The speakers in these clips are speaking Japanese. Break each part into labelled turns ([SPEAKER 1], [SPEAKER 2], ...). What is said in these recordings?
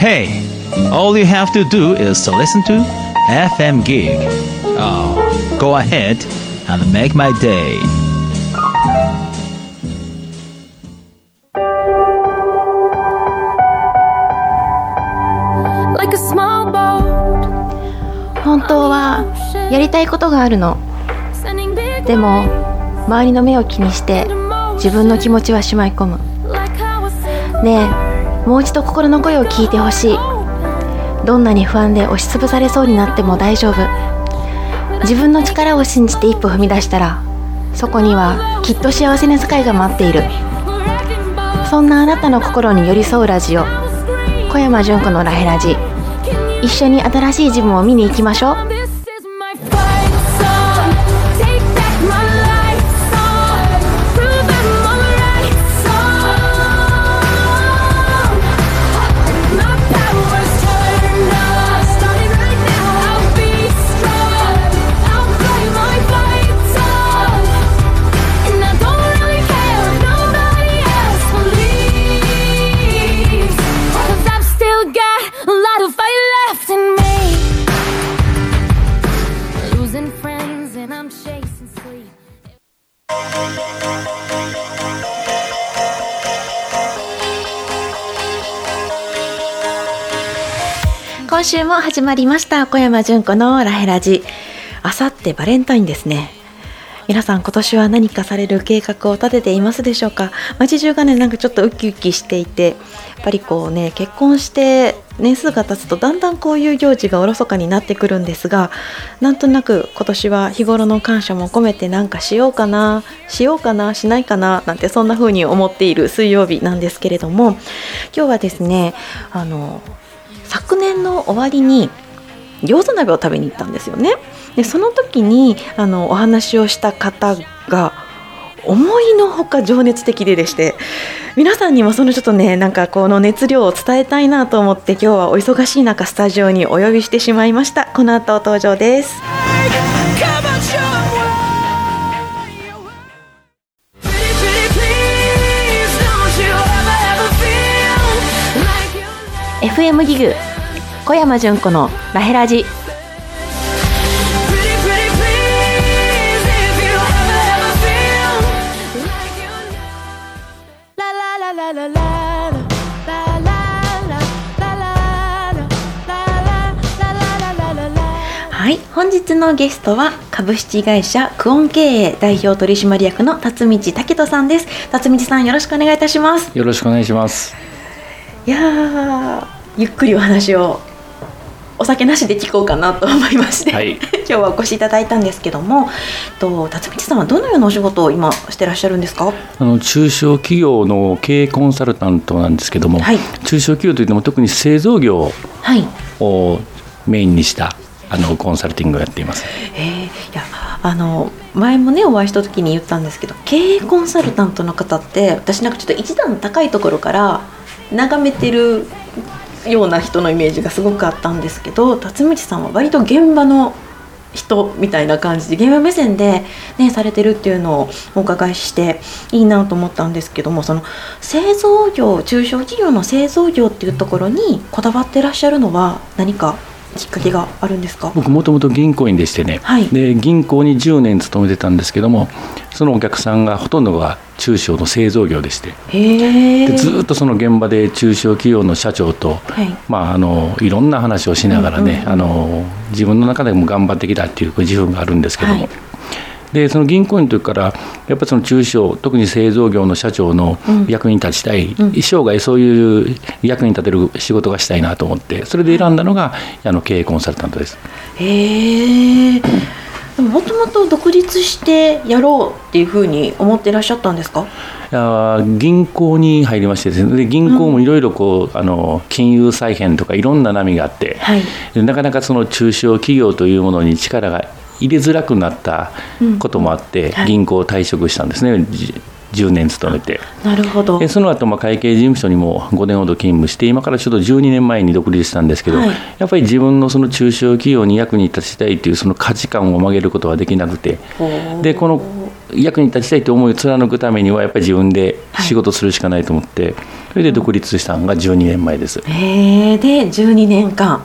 [SPEAKER 1] Hey, all you have to do is to listen to FM Gig. Oh, go ahead and make my day.
[SPEAKER 2] Like a small boat.
[SPEAKER 3] 本当はやりたいことがあるの。でも周りの目を気にして自分の気持ちはしまい込む。ねえ、もう一度心の声を聞いてほしい。どんなに不安で押しつぶされそうになっても大丈夫。自分の力を信じて一歩踏み出したら、そこにはきっと幸せな世界が待っている。そんなあなたの心に寄り添うラジオ、小山純子のラヘラジ。一緒に新しい自分を見に行きましょう。今週も始まりました小山純子のラヘラジ。あさってバレンタインですね。皆さん今年は何かされる計画を立てていますでしょうか。街中がね、なんかちょっとウキウキしていて、やっぱりこうね、結婚して年数が経つとだんだんこういう行事がおろそかになってくるんですが、なんとなく今年は日頃の感謝も込めてなんかしようかなしないかななんて、そんな風に思っている水曜日なんですけれども、今日はですね、昨年の終わりに餃子鍋を食べに行ったんですよね。でその時にお話をした方が思いのほか情熱的でして、皆さんにもそのちょっとね、なんかこの熱量を伝えたいなと思って、今日はお忙しい中スタジオにお呼びしてしまいました。この後登場です。FM ギグ小山純子のラヘラジ。はい、本日のゲストは株式会社クオン経営代表取締役の辰道武人さんです。辰道さん、よろしくお願いいたします。
[SPEAKER 4] よろしくお願いします。
[SPEAKER 3] いやゆっくりお話をお酒なしで聞こうかなと思いまして、はい、今日はお越しいただいたんですけども、辰道さんはどのようなお仕事を今してらっしゃるんですか？
[SPEAKER 4] 中小企業の経営コンサルタントなんですけども、はい、中小企業といっても特に製造業をメインにしたコンサルティングをやっています。
[SPEAKER 3] いや前もねお会いした時に言ったんですけど、経営コンサルタントの方って私なんかちょっと一段高いところから眺めてるような人のイメージがすごくあったんですけど、辰道さんは割と現場の人みたいな感じで現場目線で、ね、されてるっていうのをお伺いしていいなと思ったんですけども、その製造業、中小企業の製造業っていうところにこだわってらっしゃるのは何かきっかけがあるんですか？
[SPEAKER 4] 僕もともと銀行員でしてね、はい、で銀行に10年勤めてたんですけども、そのお客さんがほとんどが中小の製造業でして、でずっとその現場で中小企業の社長と、はい、いろんな話をしながらね、自分の中でも頑張ってきたっていう自負があるんですけども、はい、でその銀行員の時からやっぱりその中小、特に製造業の社長の役に立ちたい、生涯そういう役に立てる仕事がしたいなと思って、それで選んだのが経営コンサルタントです。
[SPEAKER 3] もともと独立してやろうっていうふうに思っていらっしゃったんですか？
[SPEAKER 4] 銀行に入りましてですね、で銀行もいろいろ金融再編とかいろんな波があって、はい、なかなかその中小企業というものに力が入れづらくなったこともあって、はい、銀行を退職したんですね。10年勤めて。
[SPEAKER 3] なるほど。
[SPEAKER 4] その後会計事務所にも5年ほど勤務して、今からちょっと12年前に独立したんですけど、はい、やっぱり自分のその中小企業に役に立ちたいというその価値観を曲げることができなくて、でこの役に立ちたいという思いを貫くためにはやっぱり自分で仕事するしかないと思って、はい、 それで独立したのが12年前です。
[SPEAKER 3] で12年間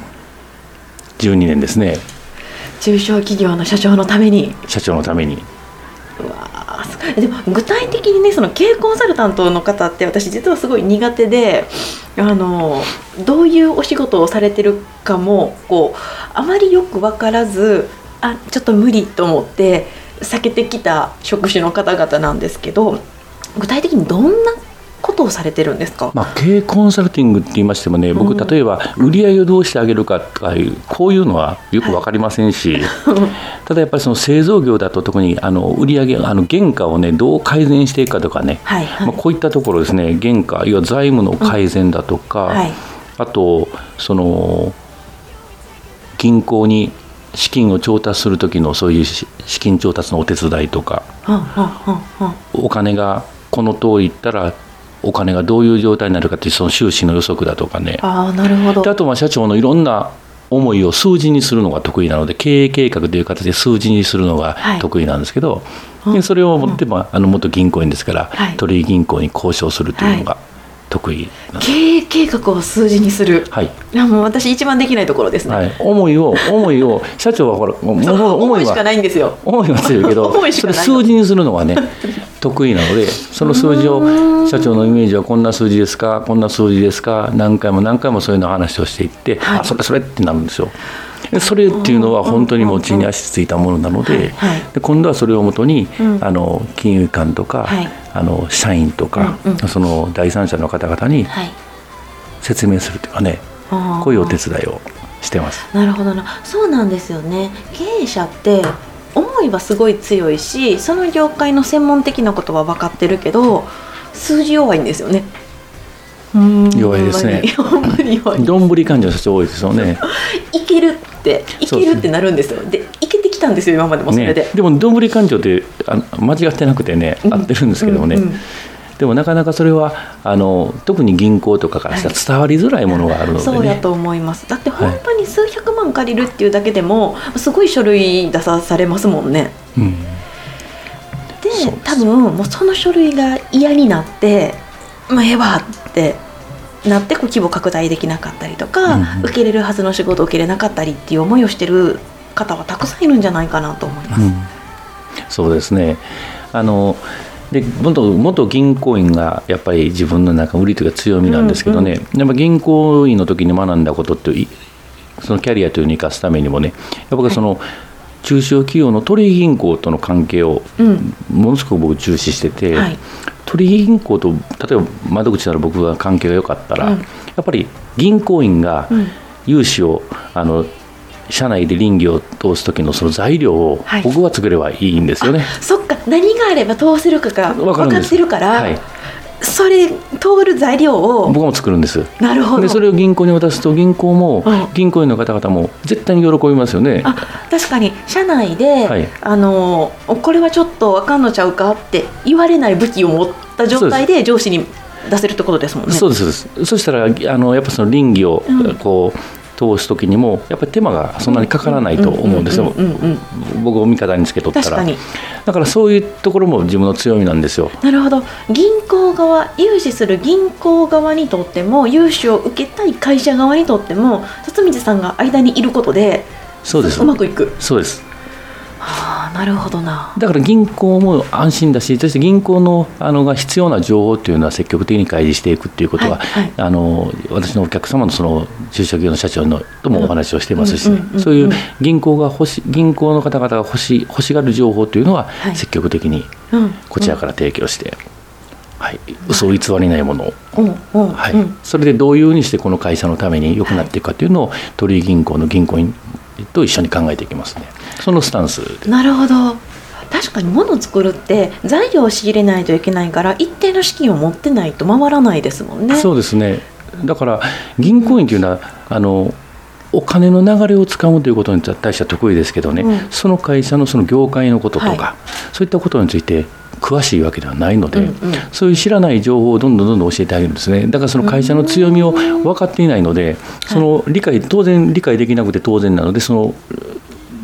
[SPEAKER 4] 12年ですね。
[SPEAKER 3] 中小企業の社長のために。うわでも具体的にね、その経営コンサルタントの方って私実はすごい苦手で、どういうお仕事をされてるかもあまりよく分からず、ちょっと無理と思って避けてきた職種の方々なんですけど、具体的にどんなことをされてるんですか？
[SPEAKER 4] 経営コンサルティングって言いましてもね、僕例えば売り上げをどうしてあげるかとかいうこういうのはよく分かりませんし、ただやっぱりその製造業だと特に売り上げ原価をねどう改善していくかとかね、こういったところですね、原価いわゆる財務の改善だとか、あとその銀行に資金を調達する時のそういう資金調達のお手伝いとか、お金がこの通りいったらお金がどういう状態になるかっていうその収支の予測だとかね。
[SPEAKER 3] なるほど。
[SPEAKER 4] であとは社長のいろんな思いを数字にするのが得意なので、経営計画という形で数字にするのが得意なんですけど、でそれを持って元銀行員ですから、取引銀行に交渉するというのが得意なんです。
[SPEAKER 3] 経営計画を数字にする、もう私一番できないところですね。
[SPEAKER 4] 思いを社長は
[SPEAKER 3] 思いしかないんですよ。
[SPEAKER 4] 思いは強いけどそれ数字にするのはね得意なので、その数字を社長のイメージはこんな数字ですか、こんな数字ですか、何回もそういうの話をしていって、それってなるんですよ。それっていうのは本当にもう地に足ついたものなので、今度はそれをもとに、金融機関とか、社員とか、その第三者の方々に説明するというかね、こういうお手伝いをしてます。
[SPEAKER 3] なるほどな。そうなんですよね。経営者って思いはすごい強いし、その業界の専門的なことは分かってるけど数字弱いんですよね。
[SPEAKER 4] 弱いですね。どんぶり勘定の社長多いですよね。
[SPEAKER 3] いけるってなるんですよ。でいけてきたんですよ今までもそれで。
[SPEAKER 4] でもどんぶり勘定って間違ってなくてね、合ってるんですけどもね、でもなかなかそれは特に銀行とかからしたら伝わりづらいものがあるのでね。
[SPEAKER 3] そうやと思います。だって本当に数百万借りるっていうだけでもすごい書類出されますもんね。で多分もうその書類が嫌になってええわってなって規模拡大できなかったりとか、受けれるはずの仕事を受けれなかったりっていう思いをしてる方はたくさんいるんじゃないかなと思います。
[SPEAKER 4] そうですね。で元銀行員がやっぱり自分の中売りというか強みなんですけどね、やっぱ銀行員の時に学んだことってそのキャリアというのを生かすためにもね、やっぱりその中小企業の取引銀行との関係をものすごく僕重視してて、取引銀行と例えば窓口なら僕が関係が良かったら、やっぱり銀行員が融資を社内で稟議を通す時のその材料を僕が作ればいいんですよね。
[SPEAKER 3] そっか、何があれば通せるかが分かってるから、それ通る材料を
[SPEAKER 4] 僕も作るんです。
[SPEAKER 3] なるほど。
[SPEAKER 4] でそれを銀行に渡すと銀行も、銀行員の方々も絶対に喜びますよね。
[SPEAKER 3] 確かに社内で、これはちょっと分かんのちゃうかって言われない武器を持った状態で上司に出せるってことですもんね。
[SPEAKER 4] そうです。そしたらやっぱその稟議を通す時にもやっぱり手間がそんなにかからないと思うんですよ。僕を味方につけとったら。だからそういうところも自分の強みなんですよ。
[SPEAKER 3] なるほど。銀行側、融資する銀行側にとっても融資を受けたい会社側にとっても辰水さんが間にいることでうまくいく。
[SPEAKER 4] そうです。
[SPEAKER 3] なるほどな。
[SPEAKER 4] だから銀行も安心だし、そして銀行のが必要な情報というのは積極的に開示していくということは、私のお客様のその中小企業の社長ともお話をしていますし、そういう銀行の方々が欲しがる情報というのは積極的にこちらから提供して、嘘を偽りないものを、それでどういうふうにしてこの会社のために良くなっていくかというのを取引銀行の銀行員と一緒に考えていきますね。そのスタンスで。
[SPEAKER 3] なるほど。確かに物を作るって材料を仕入れないといけないから一定の資金を持ってないと回らないですもんね。
[SPEAKER 4] そうですね。だから銀行員というのはお金の流れをつかむということに対しては得意ですけどね、その会社のその業界のこととか、そういったことについて詳しいわけではないので、そういう知らない情報をどんどん教えてあげるんですね。だからその会社の強みを分かっていないので、当然理解できなくて当然なので、その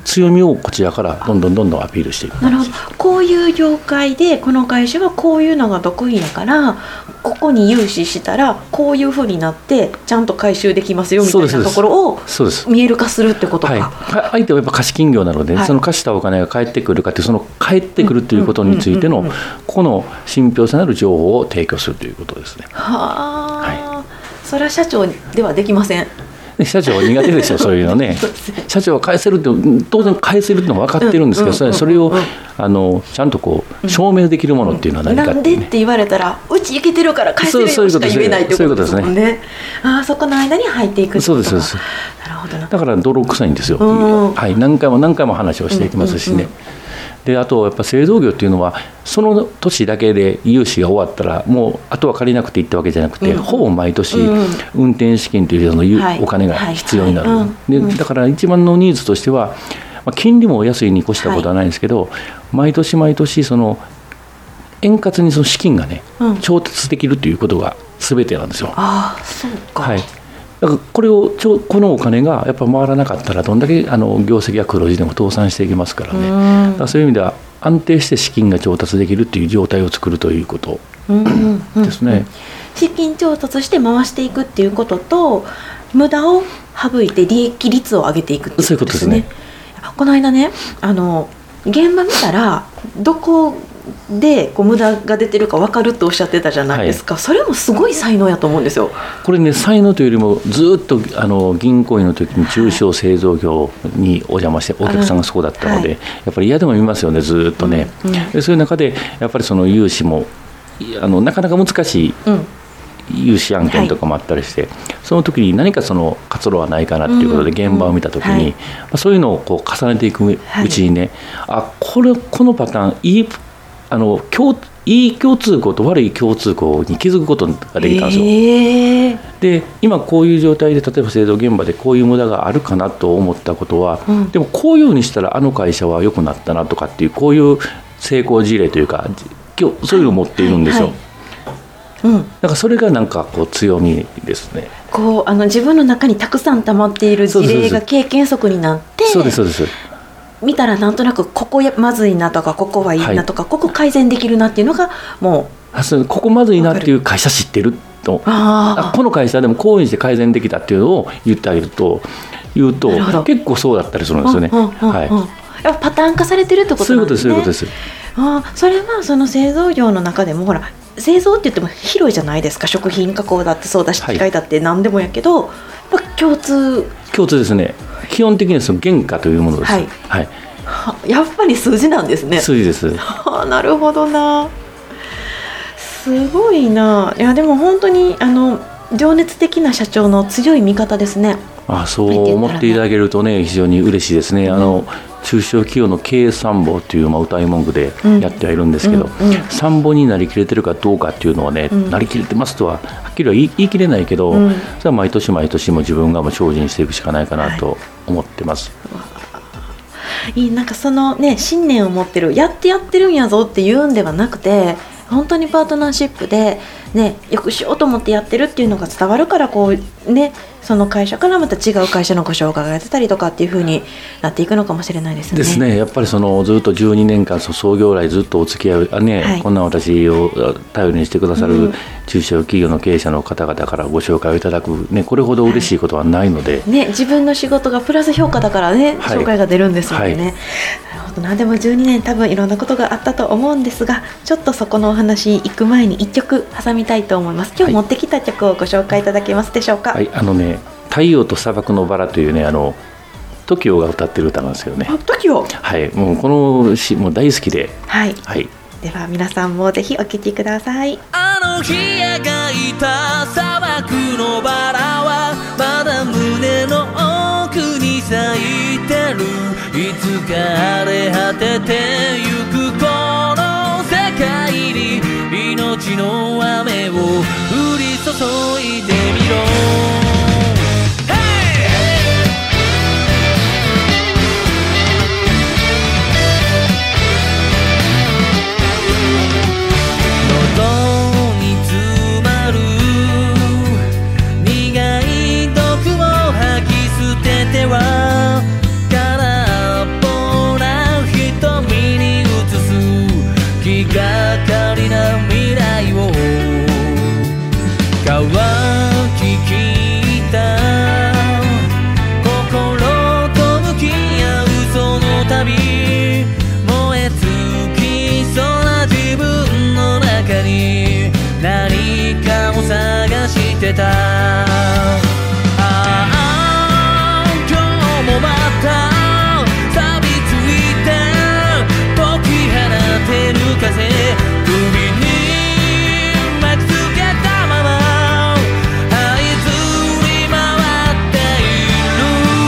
[SPEAKER 4] 強みをこちらからどんどんアピールしていく。
[SPEAKER 3] なるほど。こういう業界でこの会社はこういうのが得意だからここに融資したらこういうふうになってちゃんと回収できますよみたいなところを見える化するってことか。
[SPEAKER 4] はい、相手はやっぱ貸金業なので、その貸したお金が返ってくるかってその返ってくるということについてのこの信憑性のある情報を提供するということですね。
[SPEAKER 3] はい、それは社長ではできません。
[SPEAKER 4] 社長は苦手ですよそういうのね。社長は返せるって当然返せるってのは分かってるんですけど、それをちゃんとこう証明できるものっていうのは何かって、ね、
[SPEAKER 3] なんでって言われたらうち行けてるから返せるよしか言えないってことですもんね。そこの間に入っていくってことか。そうです。なるほどな。
[SPEAKER 4] だから泥臭いんですよ。はい、何回も話をしていきますしね。であとやっぱ製造業っていうのはその年だけで融資が終わったらもうあとは借りなくていいってわけじゃなくて、ほぼ毎年運転資金というそのお金が必要になる。でだから一番のニーズとしては、金利も安いに越したことはないんですけど、毎年その円滑にその資金がね、調達できるということが全てなんですよ。
[SPEAKER 3] そうか。
[SPEAKER 4] はい。だからこのお金がやっぱ回らなかったらどんだけ業績が黒字でも倒産していきますからね。だからそういう意味では安定して資金が調達できるっていう状態を作るということですね。
[SPEAKER 3] 資金調達して回していくっていうことと無駄を省いて利益率を上げていくっていうことですね。そういうことですね。この間ね現場見たらどこで無駄が出てるか分かるっておっしゃってたじゃないですか。それもすごい才能やと思うんですよ。
[SPEAKER 4] これね、才能というよりもずっと銀行員の時に中小製造業にお邪魔してお客さんがそうだったので、やっぱり嫌でも見ますよねずっとね。でそういう中でやっぱりその融資もなかなか難しい融資案件とかもあったりして、その時に何かその活路はないかなっていうことで現場を見た時に、そういうのをこう重ねていくうちにね、このパターンいい共通項と悪い共通項に気づくことができたんですよ。で今こういう状態で例えば製造現場でこういう無駄があるかなと思ったことは、でもこういうふうにしたら会社は良くなったなとかっていうこういう成功事例というかそういうのを持っているんですよ。だからそれがなんかこう強みですね。
[SPEAKER 3] 自分の中にたくさん溜まっている事例が経験則になって、そうです見たらなんとなくここまずいなとかここはいいなとか、ここ改善できるなっていうのがもう
[SPEAKER 4] ここまずいなっていう会社知ってると、この会社でもこういうふうにして改善できたっていうのを言ってあげると結構そうだったりするんですよね。
[SPEAKER 3] やっぱパターン化されてるってことなんですね。
[SPEAKER 4] そういうことです。
[SPEAKER 3] それはその製造業の中でもほら製造って言っても広いじゃないですか。食品加工だってそうだし機械だって何でもやけど、やっぱ共通
[SPEAKER 4] ですね。基本的にはその原価というものです。
[SPEAKER 3] やっぱり数字なんですね。
[SPEAKER 4] 数字です。
[SPEAKER 3] なるほどな。すごいな。いやでも本当に情熱的な社長の強い味方ですね。
[SPEAKER 4] そう思っていただけるとね非常に嬉しいですね。中小企業の経営参謀という歌い文句でやってはいるんですけど、参謀になりきれてるかどうかっていうのはね、なりきれてますとははっきりは言い切れないけど、それは毎年も自分が精進していくしかないかなと思ってます。
[SPEAKER 3] なんかそのね信念を持ってるやってるんやぞっていうんではなくて、本当にパートナーシップでねよくしようと思ってやってるっていうのが伝わるからその会社からまた違う会社のご紹介がやってたりとかっていう風になっていくのかもしれないですね。
[SPEAKER 4] ですね。やっぱりずっと12年間創業来ずっとお付き合いこんな私を頼りにしてくださる中小企業の経営者の方々からご紹介をいただくこれほど嬉しいことはないので、
[SPEAKER 3] 自分の仕事がプラス評価だから紹介が出るんですもんね。なるほどな。でも12年多分いろんなことがあったと思うんですが、ちょっとそこのお話行く前に1曲挟みたいと思います。今日持ってきた曲をご紹介いただけますでしょうか。
[SPEAKER 4] 太陽と砂漠のバラというTOKIOが歌ってる歌なんですけどね。
[SPEAKER 3] TOKIO。
[SPEAKER 4] もうこの詩もう大好きで。
[SPEAKER 3] では皆さんもぜひお聴きください。
[SPEAKER 5] あの日描いた砂漠のバラはまだ胸の奥に咲いてる。いつか荒れ果ててゆくこの世界に命の雨を降り注いでみろ。空っけた。今日もまた錆びついて解き放てる風、首に巻きつけたまま這いずり回っている。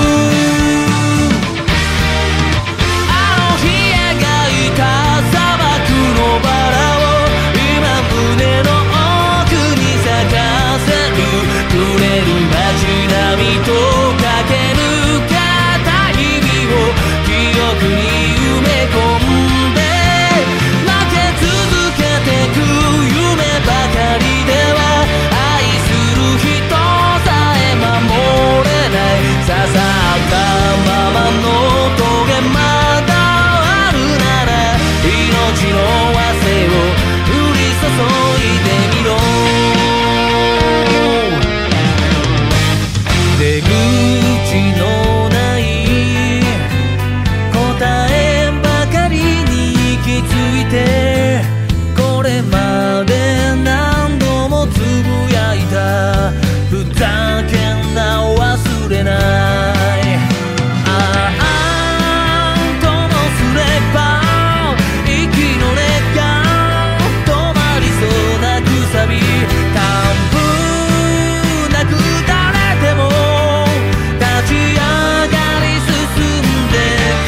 [SPEAKER 5] あの日描いた砂漠のバラを今胸の奥に咲かせる。触れる街並みと駆け抜けた日々を記憶に埋め込んで、負け続けてく夢ばかりでは愛する人さえ守れない。刺さったままの棘まだあるなら命の汗を降り注いでみろ。出口のない答えばかりに行き着いて、これまで何度もつぶやいたふざけんな忘れない。ともすれば息の根が止まりそうなくさび、短風なく誰でも立ち上がり進んでく。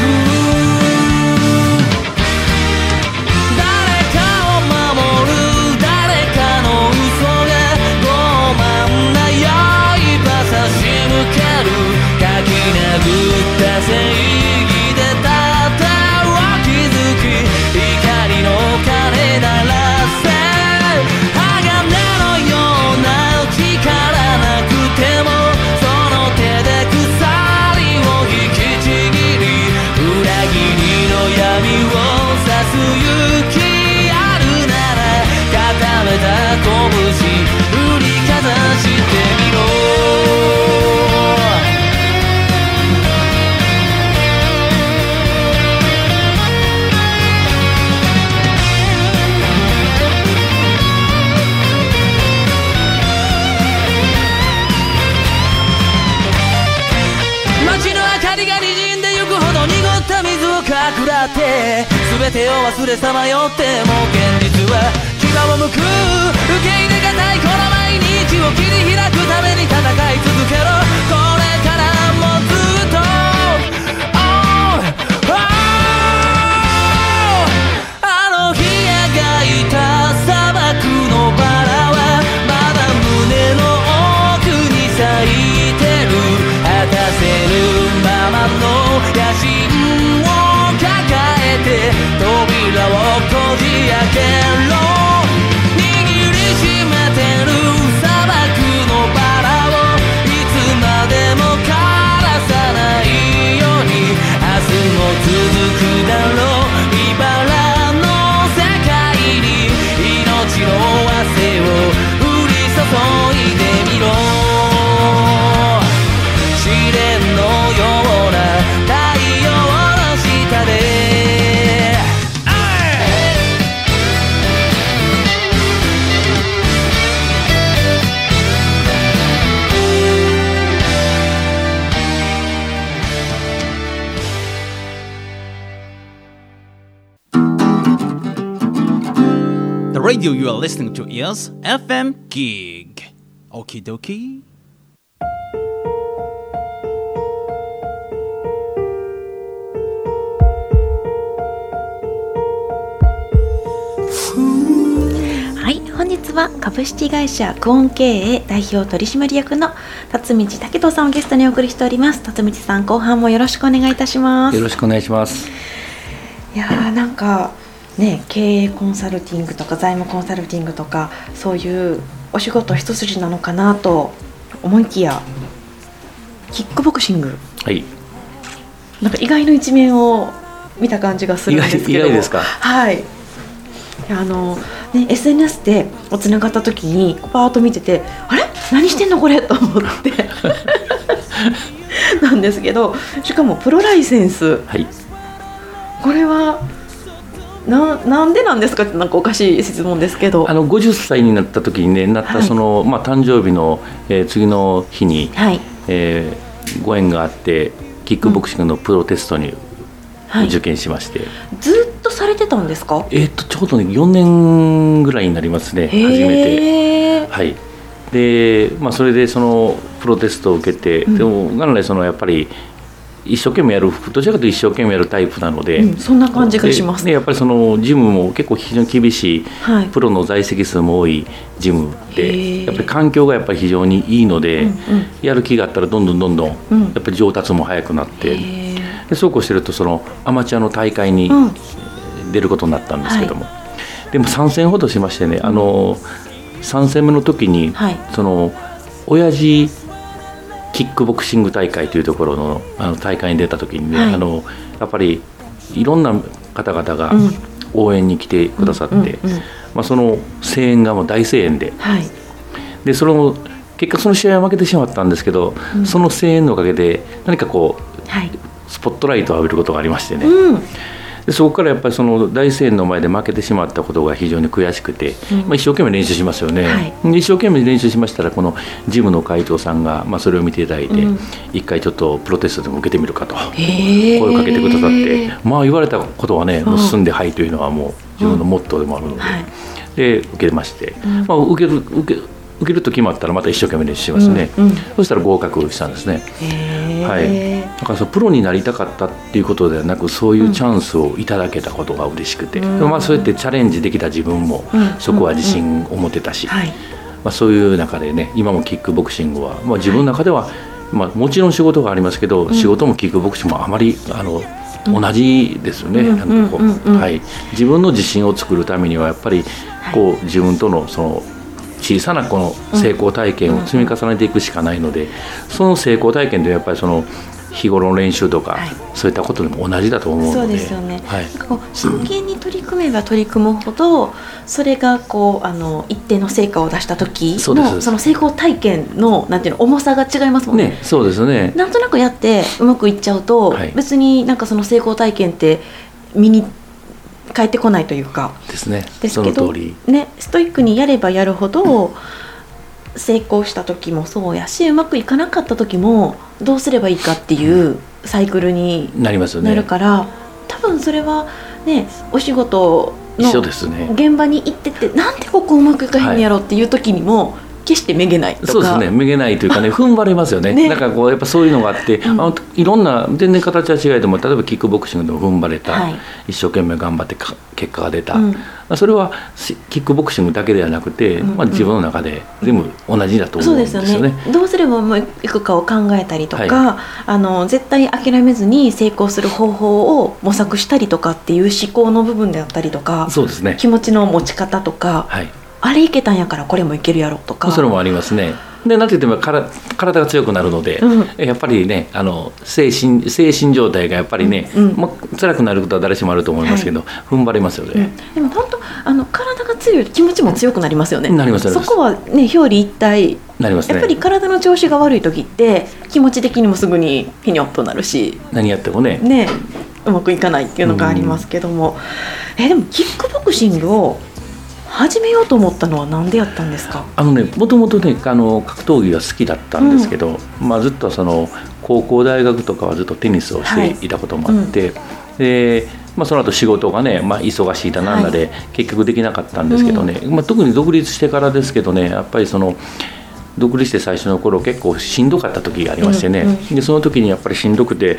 [SPEAKER 5] 誰かを守る誰かの嘘が傲慢な刃差し向ける。書き殴った正義で盾を築き、光の鐘鳴らせ、鋼のような力なくてもその手で鎖を引きちぎり、裏切りの闇を刺す勇気あるなら固めた拳振りかざしてみろ。街の明かりが滲んでゆくほど濁った水をかくらって、全てを忘れさまよっても現実は牙を向く。受け入れがたいこの毎日を切り開くために戦い続けろ。これからもずっとあの日描いた砂漠のバラはまだ胸の奥に咲いてる。果たせるままの野心を抱えて扉をこじ開けろ。握りしめてる砂漠のバラをいつまでも枯らさないように、明日も続くだろう茨の世界に命の汗を降り注いでみろ。試練のような太陽の下で
[SPEAKER 1] The radio you are listening to is FM Gig. Okie dokie.
[SPEAKER 3] 本日は株式会社クオン経営代表取締役の辰道武人さんをゲストにお送りしております。辰道さん、後半もよろしくお願いいたします。
[SPEAKER 4] よろしくお願いします。
[SPEAKER 3] いやー、なんかね、経営コンサルティングとか財務コンサルティングとかそういうお仕事一筋なのかなと思いきや、キックボクシング、
[SPEAKER 4] はい、
[SPEAKER 3] なんか意外の一面を見た感じがするんですけど。
[SPEAKER 4] 意外ですか。
[SPEAKER 3] はい。SNS でつながった時にパーッと見てて、あれ何してんのこれと思ってなんですけど、しかもプロライセンス、
[SPEAKER 4] はい、
[SPEAKER 3] これはなんでなんですかって、なんかおかしい質問ですけど、
[SPEAKER 4] 50歳になった時にね、なったその、誕生日の、次の日に、ご縁があってキックボクシングのプロテストに受験しまして、
[SPEAKER 3] ずっとされてたんですか？
[SPEAKER 4] ちょうどね4年ぐらいになりますね、初めて。はい。で、それでそのプロテストを受けて、でも元来そのやっぱり一生懸命やる、どちらかというと一生懸命やるタイプなので、
[SPEAKER 3] そんな感じがします。
[SPEAKER 4] やっぱりそのジムも結構非常に厳しい、プロの在籍数も多いジムで、やっぱり環境がやっぱり非常にいいので、やる気があったらどんどんやっぱり上達も早くなって、でそうこうしてるとそのアマチュアの大会に出ることになったんですけども、でも3戦ほどしましてね、3戦目の時に、その親父キックボクシング大会というところの、大会に出た時にね、やっぱりいろんな方々が応援に来てくださって、その声援がもう大声援で、でその結果その試合は負けてしまったんですけど、その声援のおかげで何かこう、スポットライトを浴びることがありましてね、でそこからやっぱりその大声援の前で負けてしまったことが非常に悔しくて、一生懸命練習しますよね、で一生懸命練習しましたら、このジムの会長さんが、それを見ていただいて、一回ちょっとプロテストでも受けてみるかと声をかけてくださって、言われたことはね、もう進んではいというのはもう自分のモットーでもあるので、で受けまして、受けると決まったらまた一生懸命練習しますね、そしたら合格したんですね。だからプロになりたかったっていうことではなく、そういうチャンスをいただけたことが嬉しくて、そうやってチャレンジできた自分もそこは自信を持てたし、そういう中でね、今もキックボクシングは、自分の中では、もちろん仕事がありますけど、仕事もキックボクシングもあまり同じですよね。自分の自信を作るためにはやっぱりこう自分とのその小さなこの成功体験を積み重ねていくしかないので、その成功体験でやっぱりその日頃の練習とか、そういったことでも同じだと思うので、
[SPEAKER 3] そうですよね、真剣に取り組めば取り組むほど、それがこう一定の成果を出した時のその成功体験のなんていうの重さが違いますもんね。
[SPEAKER 4] そうですね。
[SPEAKER 3] なんとなくやってうまくいっちゃうと、別になんかその成功体験って身に返ってこないというか
[SPEAKER 4] ですね。
[SPEAKER 3] ですけどね、ストイックにやればやるほど成功した時もそうやし、うまくいかなかった時もどうすればいいかっていうサイクルになるから、多分それはね、お仕事の現場に行ってて、なんでここうまくいかへんやろっていう時にも決してめげないとか。
[SPEAKER 4] そうですね、めげないというかね、踏ん張れますよね。なんかこうやっぱそういうのがあって、いろんな全然形は違いでも、例えばキックボクシングでも踏ん張れた、一生懸命頑張って結果が出た、それはキックボクシングだけではなくて、自分の中で全部同じだと思うんですよね。
[SPEAKER 3] そうですよね。どうすればうまくいくかを考えたりとか、絶対諦めずに成功する方法を模索したりとかっていう思考の部分であったりとか、
[SPEAKER 4] そうですね、
[SPEAKER 3] 気持ちの持ち方とか、あれいけたんやからこれもいけるやろとか、
[SPEAKER 4] それもありますね。でなんて言っても体が強くなるので、やっぱりね、精神状態がやっぱりね、辛くなることは誰しもあると思いますけど、踏ん張れますよね。
[SPEAKER 3] でも本当体が強い気持ちも強くなりますよね。
[SPEAKER 4] なります。
[SPEAKER 3] そこはね、表裏一体
[SPEAKER 4] なりますね。
[SPEAKER 3] やっぱり体の調子が悪い時って気持ち的にもすぐにピニョッとなるし、
[SPEAKER 4] 何やってもね
[SPEAKER 3] うまくいかないっていうのがありますけども、でもキックボクシングを始めようと思ったのは何でやったんですか？
[SPEAKER 4] もともとね、格闘技が好きだったんですけど、ずっとその高校大学とかはずっとテニスをしていたこともあって、でその後仕事がね、忙しいだなんだで結局できなかったんですけどね、特に独立してからですけどね、やっぱりその独立して最初の頃結構しんどかった時がありましてね、でその時にやっぱりしんどくて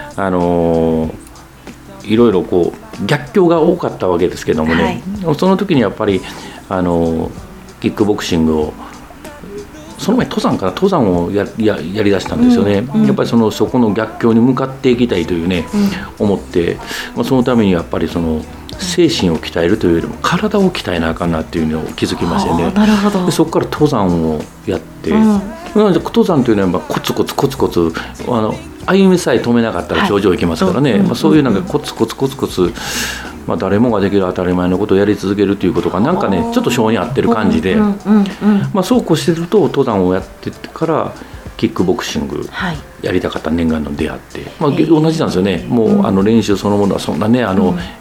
[SPEAKER 4] いろいろこう逆境が多かったわけですけどもね、その時にやっぱりキックボクシングを、その前登山をやりだしたんですよね。やっぱりそこの逆境に向かっていきたいというね、思って、そのためにやっぱりその精神を鍛えるというよりも体を鍛えなあかんなっていうのを気づきましてね。
[SPEAKER 3] なるほど。
[SPEAKER 4] でそこから登山をやって、登山というのはコツコツ歩みさえ止めなかったら頂上行きますからね、そういうなんかコツコツ誰もができる当たり前のことをやり続けるということがなんかね、ちょっと性に合ってる感じで、そうこうしてると登山をやってからキックボクシングやりたかった念願の出会って、同じなんですよね。もう練習そのものはそんなね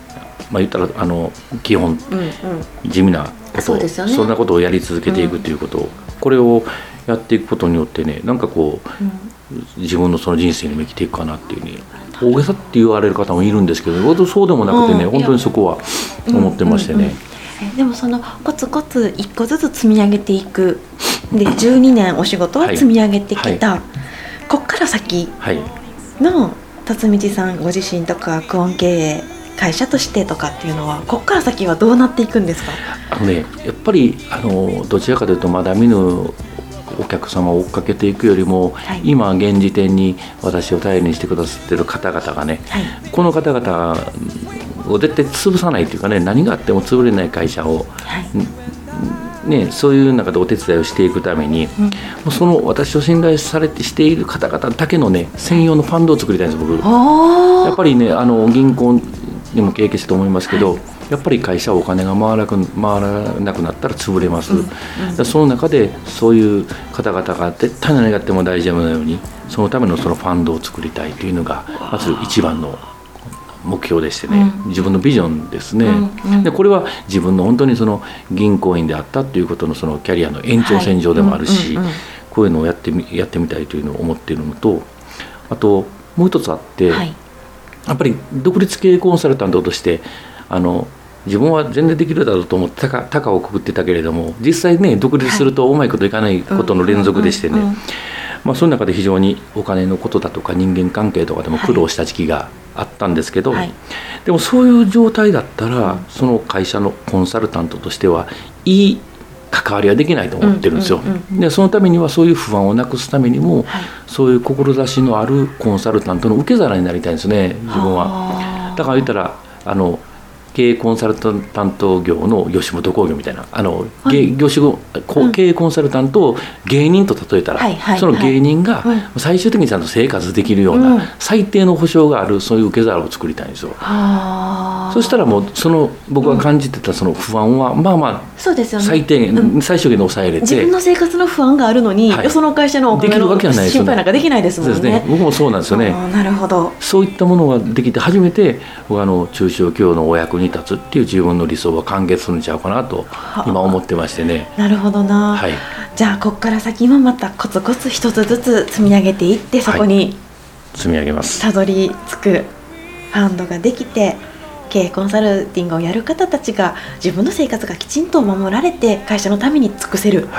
[SPEAKER 4] 言ったら基本、地味なこと、
[SPEAKER 3] そうですよね、
[SPEAKER 4] そんなことをやり続けていくということを、これをやっていくことによってね、なんかこう、自分のその人生にも生きていくかなっていうね、大げさって言われる方もいるんですけど、そうでもなくてね、本当にそこは思ってましてね。
[SPEAKER 3] でもそのコツコツ一個ずつ積み上げていくで12年お仕事を積み上げてきた、こっから先の辰道さんご自身とかクオン経営会社としてとかっていうのは、こっから先はどうなっていくんですか？
[SPEAKER 4] やっぱりどちらかというとまだ見ぬお客様を追っかけていくよりも、今現時点に私を頼りにしてくださっている方々がね、この方々を絶対潰さないというかね、何があっても潰れない会社を、そういう中でお手伝いをしていくために、もうその私を信頼している方々だけのね、専用のファンドを作りたいんです僕。やっぱりね、銀行にも経験したと思いますけど、やっぱり会社はお金が回らなくなったら潰れます、その中でそういう方々が絶対何があっても大丈夫なように、そのためのそのファンドを作りたいというのがまず一番の目標でしてね、自分のビジョンですね、でこれは自分の本当にその銀行員であったということのそのキャリアの延長線上でもあるし、こういうのをやってみたいというのを思っているのと、あともう一つあって、やっぱり独立系コンサルタントとして自分は全然できるだろうと思って高をくくってたけれども、実際ね独立するとうまいこといかないことの連続でしてね、その中で非常にお金のことだとか人間関係とかでも苦労した時期があったんですけど、でもそういう状態だったらその会社のコンサルタントとしてはいい関わりはできないと思ってるんですよ。でそのためにはそういう不安をなくすためにも、そういう志のあるコンサルタントの受け皿になりたいんですね、自分は。だから言ったら経営コンサルタント業の吉本興業みたいな経営コンサルタントを芸人と例えたら、その芸人が最終的にちゃんと生活できるような最低の保障があるそういう受け皿を作りたいんですよ。そしたらもう僕が感じてたその不安は
[SPEAKER 3] そうですよね、
[SPEAKER 4] 最低限、最小限で抑えれて、
[SPEAKER 3] 自分の生活の不安があるのに、よその会社のお金の心配なんかできないですもんね。
[SPEAKER 4] 僕もそうなんですよね。
[SPEAKER 3] なるほど。
[SPEAKER 4] そういったものができて初めて僕は中小企業のお役に立つっていう自分の理想は完結するんちゃうかなと今思ってましてね。
[SPEAKER 3] なるほどな、じゃあここから先もまたコツコツ一つずつ積み上げていって、そこに
[SPEAKER 4] 積み上げます
[SPEAKER 3] たどり着くファンドができて、経営コンサルティングをやる方たちが自分の生活がきちんと守られて会社のために尽くせる、いや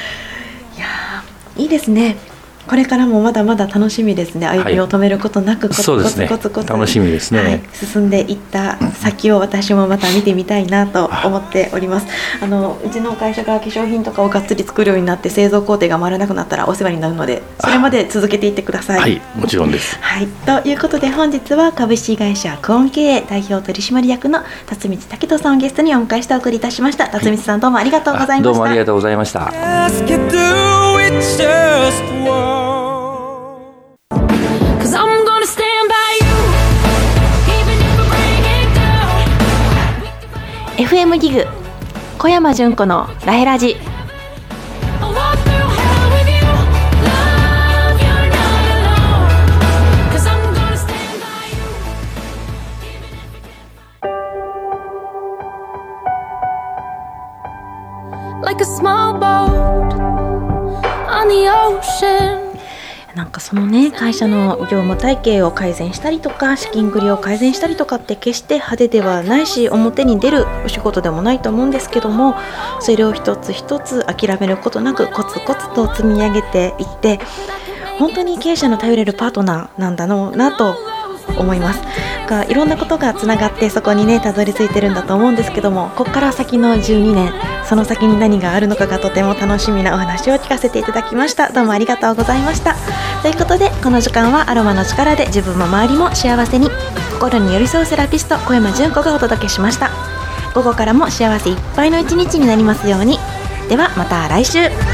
[SPEAKER 3] いいですね。これからもまだまだ楽しみですね。歩みを止めることなくコツコツコツコツ、
[SPEAKER 4] 楽しみですね、
[SPEAKER 3] 進んでいった先を私もまた見てみたいなと思っております。うちの会社が化粧品とかをがっつり作るようになって製造工程が回らなくなったらお世話になるので、それまで続けていってください。
[SPEAKER 4] もちろんです。
[SPEAKER 3] ということで本日は株式会社クオン経営代表取締役の辰道武人さんをゲストにお迎えしてお送りいたしました。辰道さん、どうもありがとうございました。
[SPEAKER 4] どうもありがとうございました。
[SPEAKER 3] FM ギグ小山純子のラヘラジ。
[SPEAKER 2] Like a small boat on the ocean。
[SPEAKER 3] なんかそのね、会社の業務体系を改善したりとか資金繰りを改善したりとかって決して派手ではないし、表に出るお仕事でもないと思うんですけども、それを一つ一つ諦めることなくコツコツと積み上げていって、本当に経営者の頼れるパートナーなんだろうなと思います。いろんなことがつながってそこにねたどり着いてるんだと思うんですけども、ここから先の12年、その先に何があるのかがとても楽しみなお話を聞かせていただきました。どうもありがとうございました。ということでこの時間はアロマの力で自分も周りも幸せに、心に寄り添うセラピスト小山純子がお届けしました。午後からも幸せいっぱいの一日になりますように。ではまた来週。